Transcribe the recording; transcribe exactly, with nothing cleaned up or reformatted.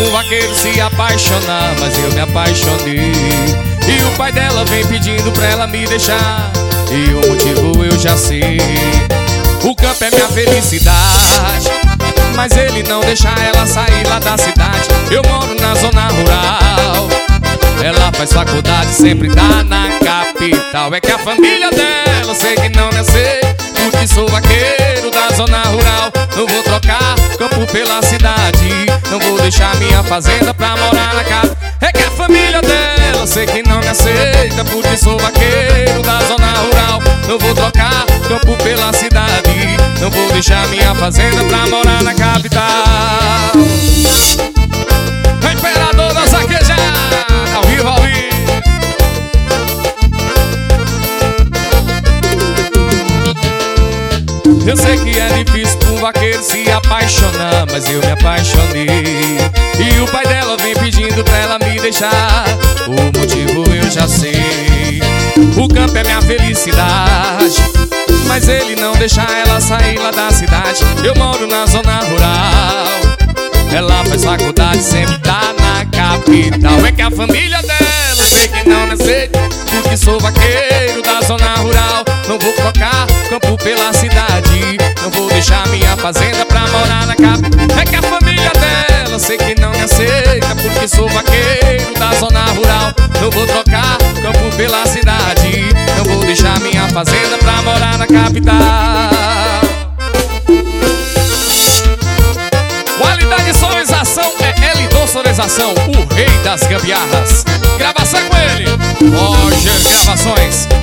um vaqueiro se apaixonar, mas eu me apaixonei. E o pai dela vem pedindo pra ela me deixar, e o motivo eu já sei. O campo é minha felicidade, mas ele não deixa ela sair lá da cidade. Eu moro na zona rural, ela faz faculdade, sempre tá na capital. É que a família dela sei que não me aceita, porque sou vaqueiro da zona rural. Não vou trocar campo pela cidade, não vou deixar minha fazenda pra morar na casa. É que a família dela sei que não me aceita, porque sou vaqueiro da zona rural. Não vou trocar campo pela cidade, não vou deixar minha fazenda pra morar na capital. Imperador da Zaquejada, ao vivo, ao vivo. Eu sei que é difícil pra um vaqueiro se apaixonar, mas eu me apaixonei. E o pai dela vem pedindo pra ela me deixar, o motivo eu já sei. O campo é minha felicidade, mas ele não deixa ela sair lá da cidade. Eu moro na zona rural, ela faz faculdade, sempre tá na capital. É que a família dela sei que não me aceita, porque sou vaqueiro da zona rural. Não vou trocar campo pela cidade, não vou deixar minha fazenda pra morar na capital. É que a família dela sei que não me aceita, porque sou vaqueiro da zona rural. Não vou trocar campo pela cidade, não vou deixar minha fazenda pra morar na capital. Qualidade sonorização é Elidon Sonorização, o rei das gambiarras. Gravação com ele, Roger Gravações.